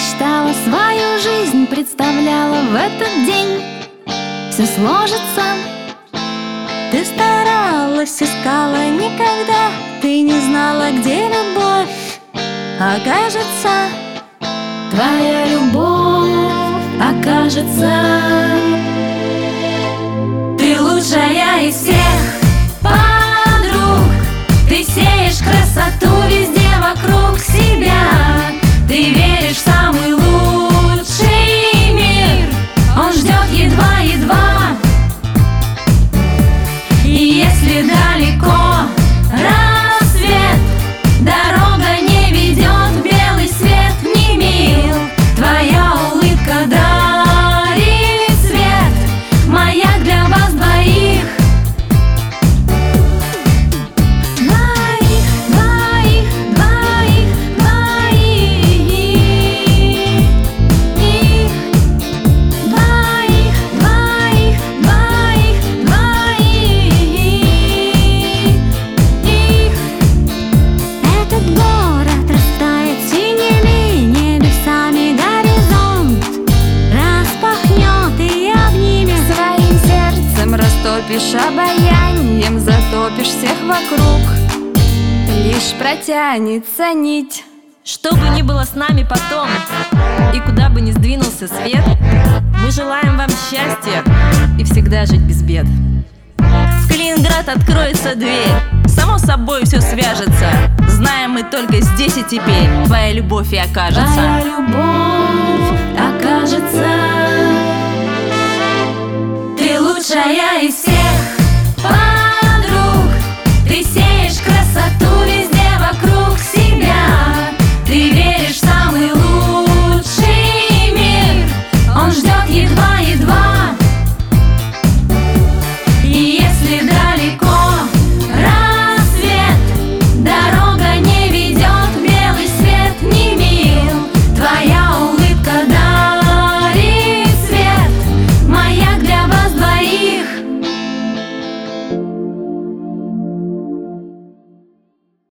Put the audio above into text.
мечтала, свою жизнь представляла в этот день. Все сложится. Ты старалась, искала никогда, ты не знала, где любовь окажется. Твоя любовь окажется. Ты лучшая из всех подруг, ты сеешь красоту везде вокруг себя. Ты веришь в самый лучший мир, он ждет едва-едва. И если далеко рассвет, дорога не ведет в белый свет, не мил. Твоя улыбка дарит свет, маяк для вас двоих. Двоих, двоих, двоих, двоих. Двоих, двоих, двоих, двоих. Этот город растает синими небесами, горизонт распахнет и обнимет. Своим сердцем растопишь, обаянием затопишь всех вокруг. Лишь протянется нить. Что бы ни было с нами потом, и куда бы ни сдвинулся свет, мы желаем вам счастья и всегда жить без бед. В Калининград откроется дверь, само собой все свяжется. Знаем мы только здесь и теперь, твоя любовь и окажется. Твоя любовь окажется. Ты лучшая из всех